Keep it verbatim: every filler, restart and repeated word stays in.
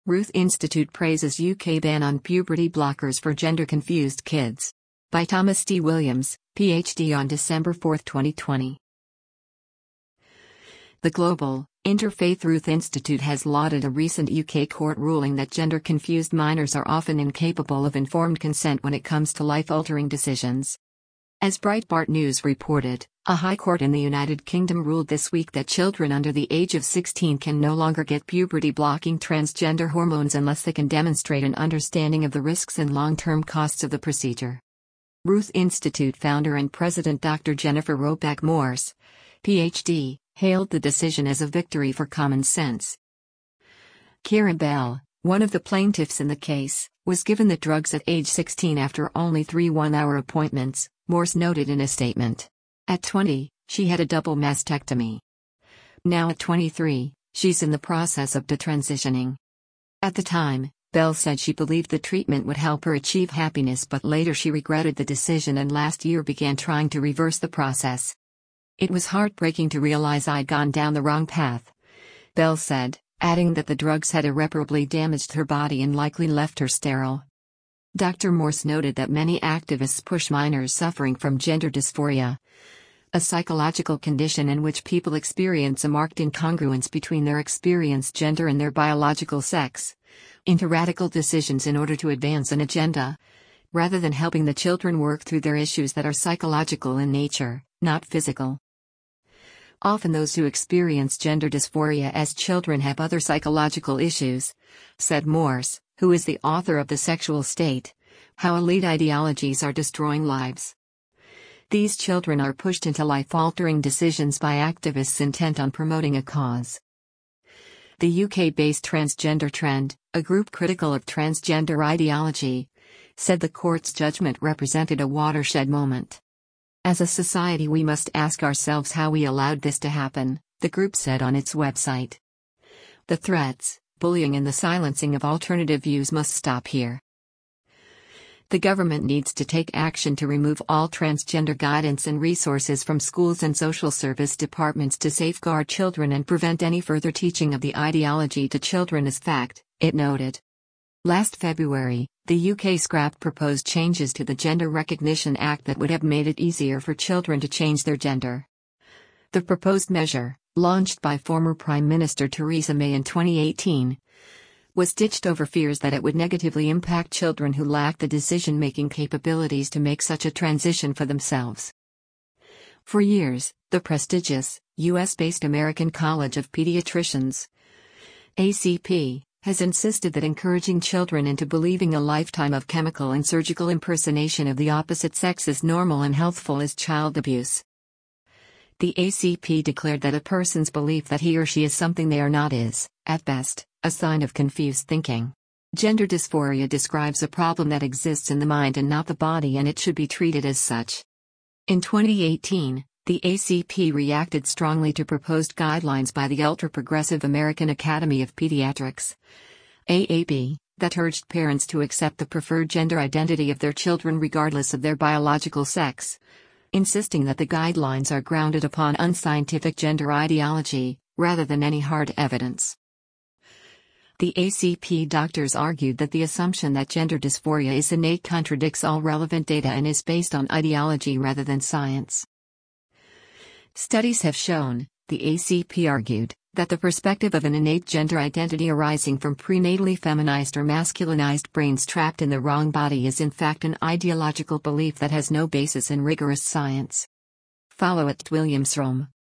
Ruth Institute praises U K ban on puberty blockers for gender-confused kids. By Thomas D. Williams, P H D on December fourth, twenty twenty. The Global, Interfaith Ruth Institute has lauded a recent U K court ruling that gender-confused minors are often incapable of informed consent when it comes to life-altering decisions. As Breitbart News reported, a high court in the United Kingdom ruled this week that children under the age of sixteen can no longer get puberty-blocking transgender hormones unless they can demonstrate an understanding of the risks and long-term costs of the procedure. Ruth Institute founder and president Doctor Jennifer Roback Morse, P H D, hailed the decision as a victory for common sense. Kira Bell, one of the plaintiffs in the case, was given the drugs at age sixteen after only three one-hour appointments, Morse noted in a statement. At twenty, she had a double mastectomy. Now at twenty-three, she's in the process of detransitioning. At the time, Bell said she believed the treatment would help her achieve happiness, but later she regretted the decision and last year began trying to reverse the process. It was heartbreaking to realize I'd gone down the wrong path, Bell said, adding that the drugs had irreparably damaged her body and likely left her sterile. Doctor Morse noted that many activists push minors suffering from gender dysphoria, a psychological condition in which people experience a marked incongruence between their experienced gender and their biological sex, into radical decisions in order to advance an agenda, rather than helping the children work through their issues that are psychological in nature, not physical. Often those who experience gender dysphoria as children have other psychological issues, said Morse, who is the author of The Sexual State: How Elite Ideologies Are Destroying Lives. These children are pushed into life-altering decisions by activists intent on promoting a cause. The U K-based Transgender Trend, a group critical of transgender ideology, said the court's judgment represented a watershed moment. As a society, we must ask ourselves how we allowed this to happen, the group said on its website. The threats, bullying and the silencing of alternative views must stop here. The government needs to take action to remove all transgender guidance and resources from schools and social service departments to safeguard children and prevent any further teaching of the ideology to children as fact, it noted. Last February, the U K scrapped proposed changes to the Gender Recognition Act that would have made it easier for children to change their gender. The proposed measure, launched by former Prime Minister Theresa May in twenty eighteen, was ditched over fears that it would negatively impact children who lack the decision-making capabilities to make such a transition for themselves. For years, the prestigious, U S-based American College of Pediatricians, A C P, has insisted that encouraging children into believing a lifetime of chemical and surgical impersonation of the opposite sex is normal and healthful is child abuse. The A C P declared that a person's belief that he or she is something they are not is, at best, a sign of confused thinking. Gender dysphoria describes a problem that exists in the mind and not the body, and it should be treated as such. In twenty eighteen, the A C P reacted strongly to proposed guidelines by the ultra-progressive American Academy of Pediatrics, A A B, that urged parents to accept the preferred gender identity of their children regardless of their biological sex, insisting that the guidelines are grounded upon unscientific gender ideology, rather than any hard evidence. The A C P doctors argued that the assumption that gender dysphoria is innate contradicts all relevant data and is based on ideology rather than science. Studies have shown, the A C P argued, that the perspective of an innate gender identity arising from prenatally feminized or masculinized brains trapped in the wrong body is in fact an ideological belief that has no basis in rigorous science. Follow at Williams Rome.